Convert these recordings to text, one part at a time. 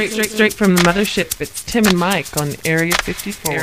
straight from the mothership. It's Tim and Mike on Area 54.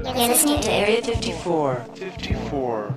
You're listening to Area 54. 54.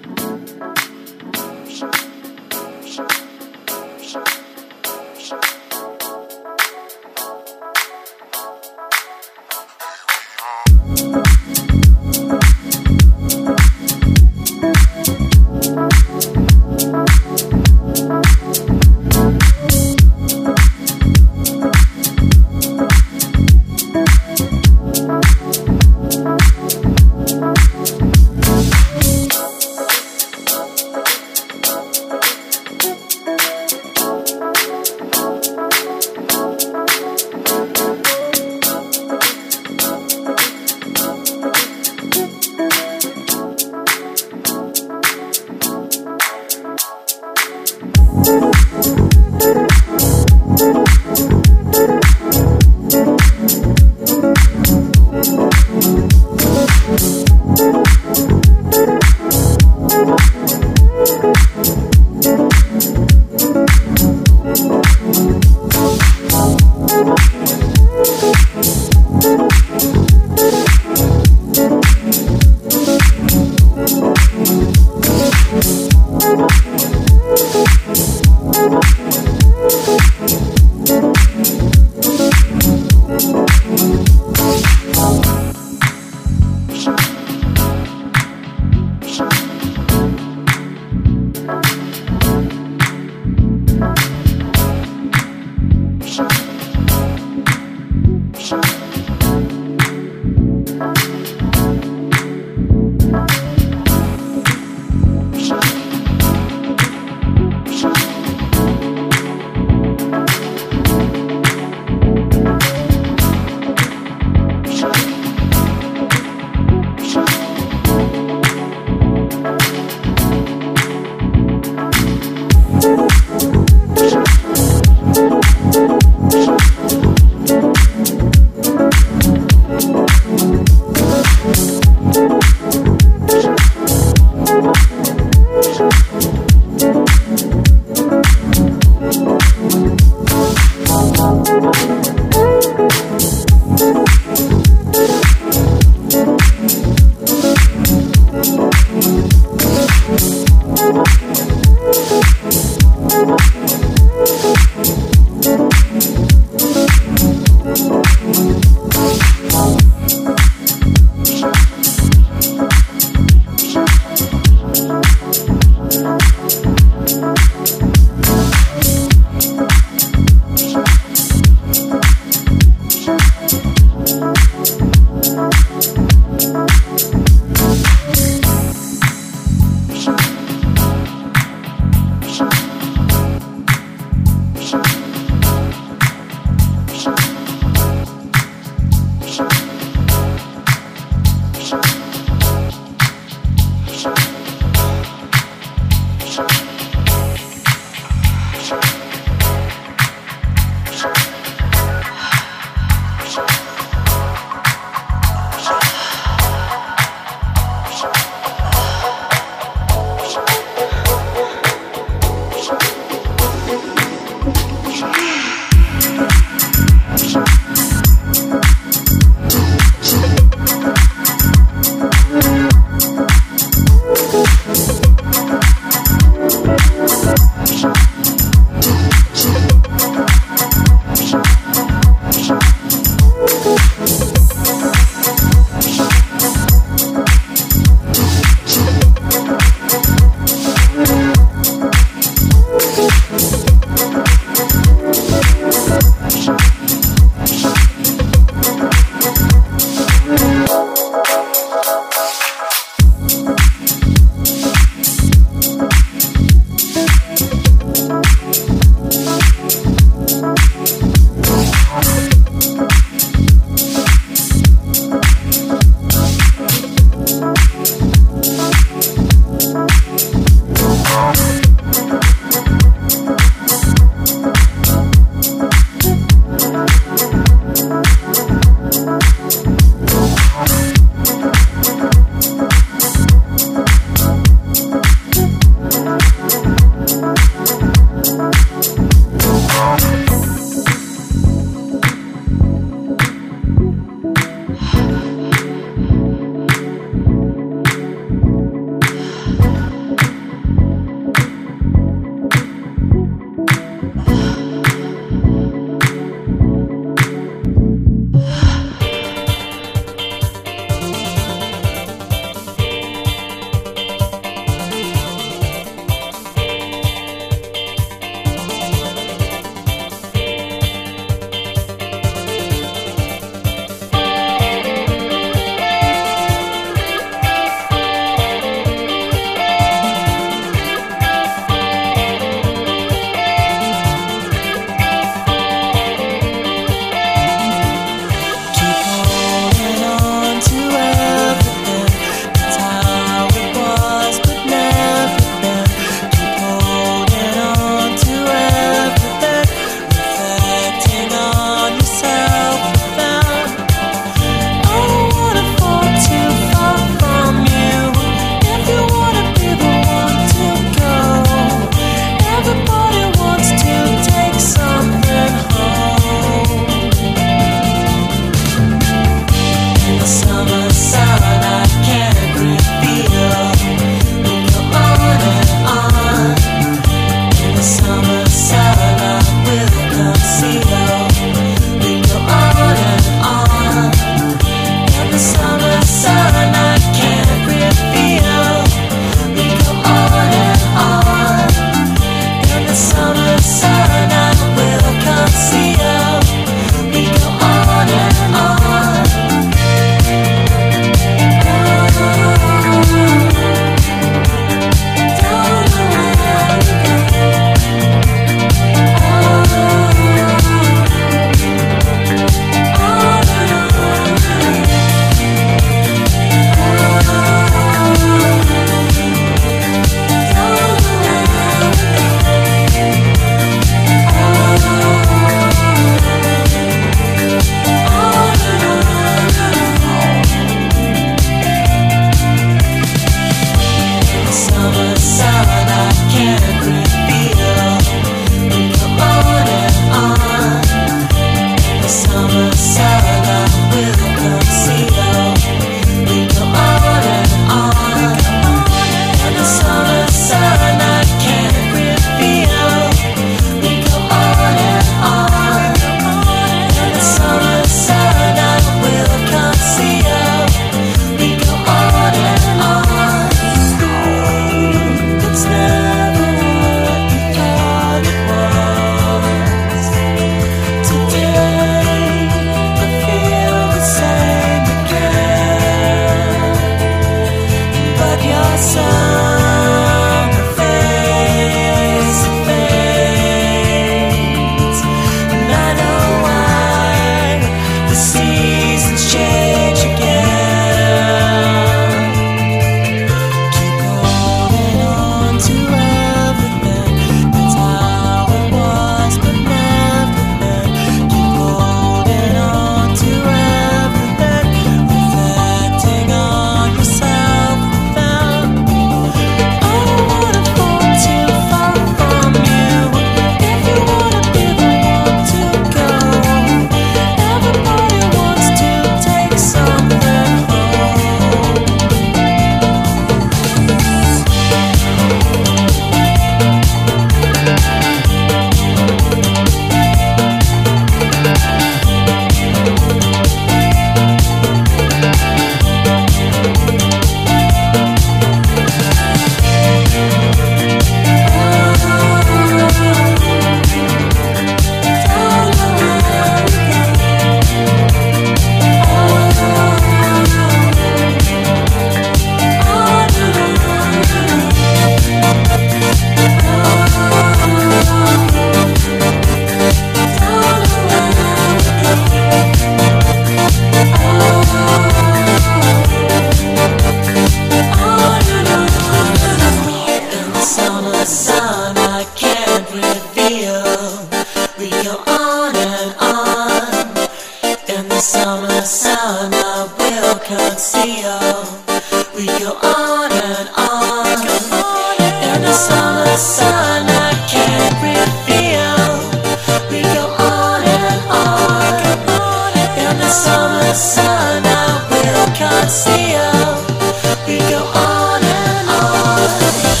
sun I will conceal. We go on and on. In the summer sun I can't reveal. We go on and on. In the summer sun I will conceal. We go on and on.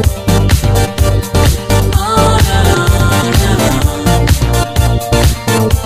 On and on and on.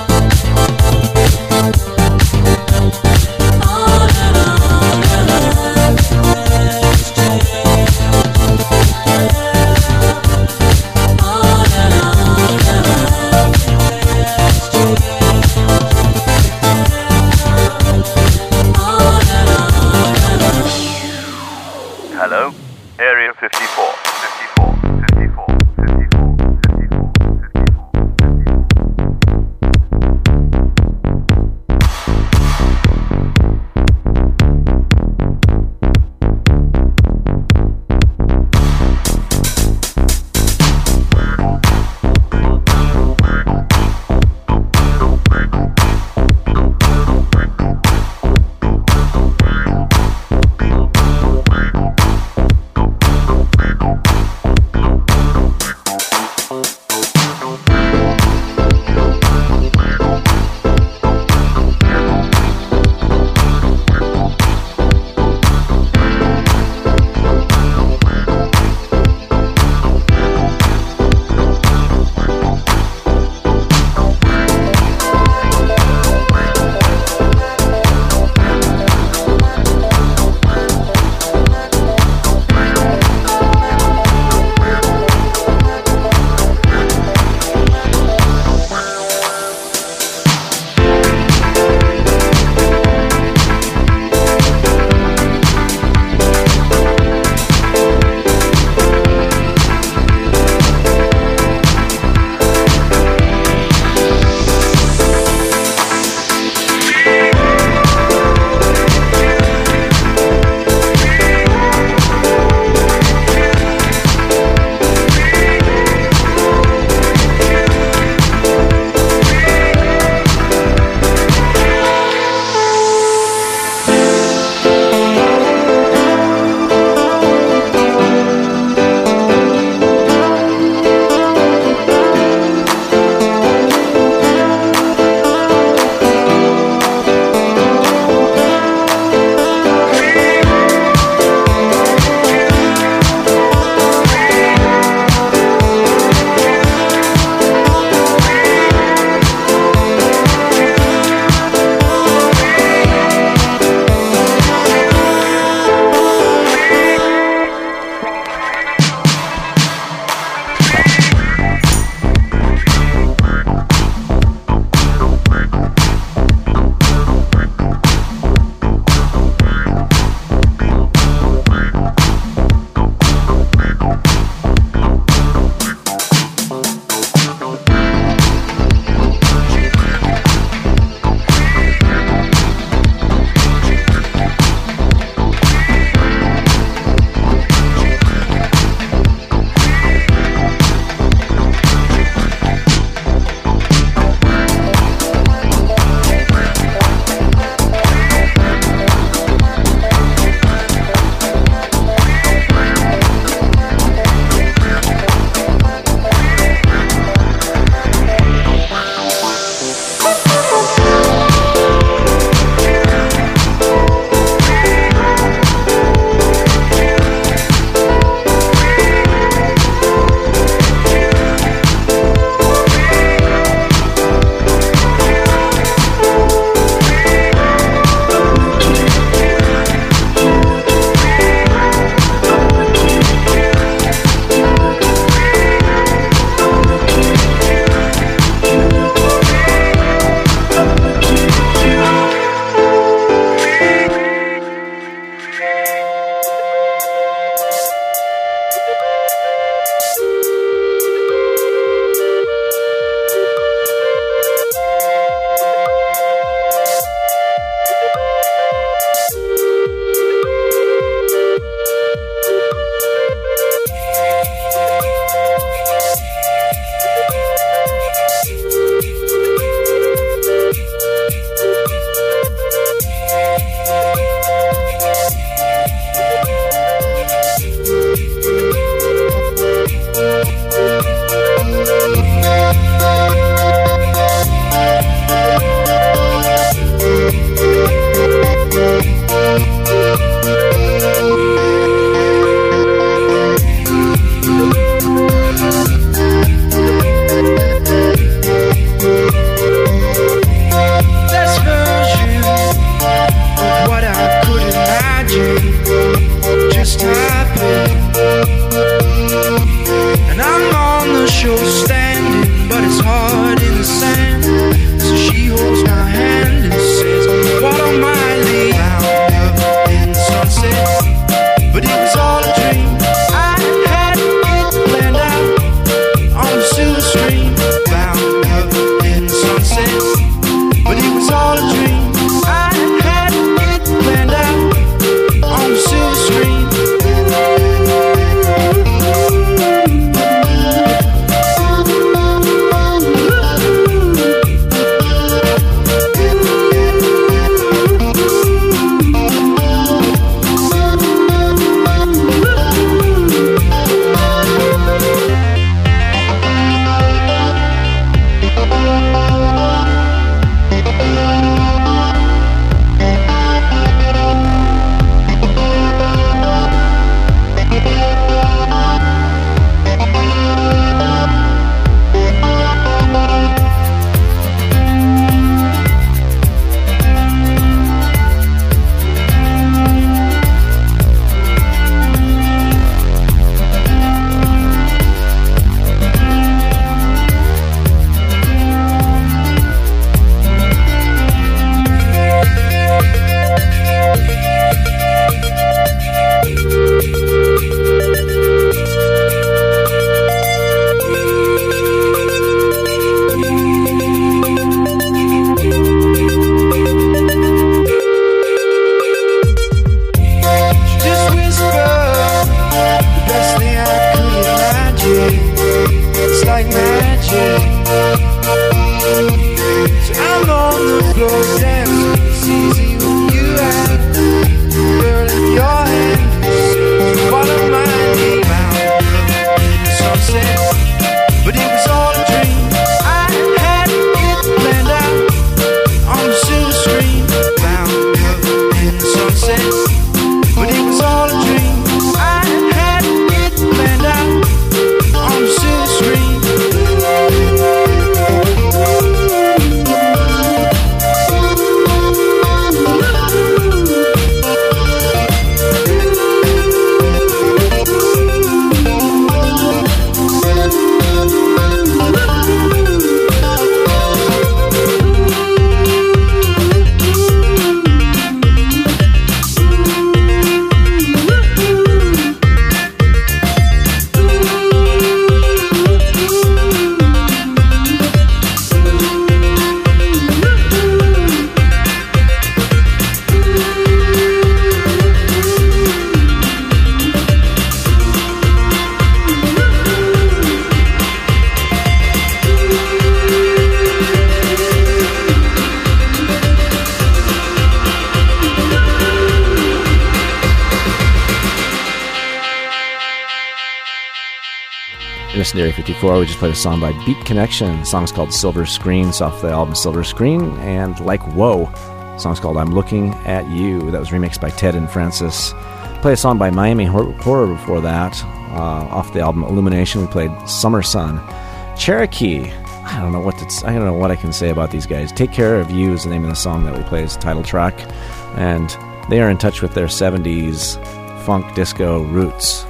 Listen to Area 54. We just played a song by Beat Connection. The song's called Silver Screen. It's off the album Silver Screen. And Like Whoa. The song's called I'm Looking at You. That was remixed by Ted and Francis. Played a song by Miami Horror before that. Off the album Illumination, we played Summer Sun. Cherokee. I don't know what I can say about these guys. Take Care of You is the name of the song that we played as title track. And they are in touch with their 70s funk disco roots.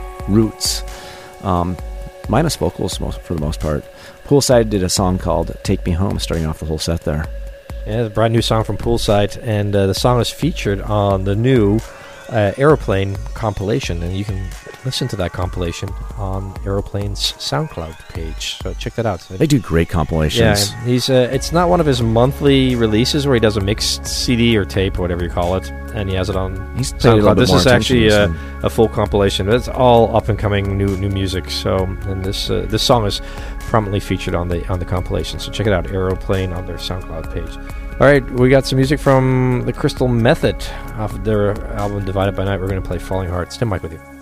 Minus vocals for the most part. Poolside did a song called Take Me Home, starting off the whole set there. Yeah, it's a brand new song from Poolside, and the song is featured on the new Aeroplane compilation, and you can listen to that compilation on Aeroplane's SoundCloud page. So check that out. They do great compilations. Yeah, he's it's not one of his monthly releases where he does a mixed CD or tape or whatever you call it, and he has it on SoundCloud. This is actually a full compilation. It's all up and coming new music. So, and this song is prominently featured on the compilation. So check it out, Aeroplane on their SoundCloud page. All right, we got some music from the Crystal Method off their album Divided by Night. We're going to play Falling Hearts. Tim Mike with you.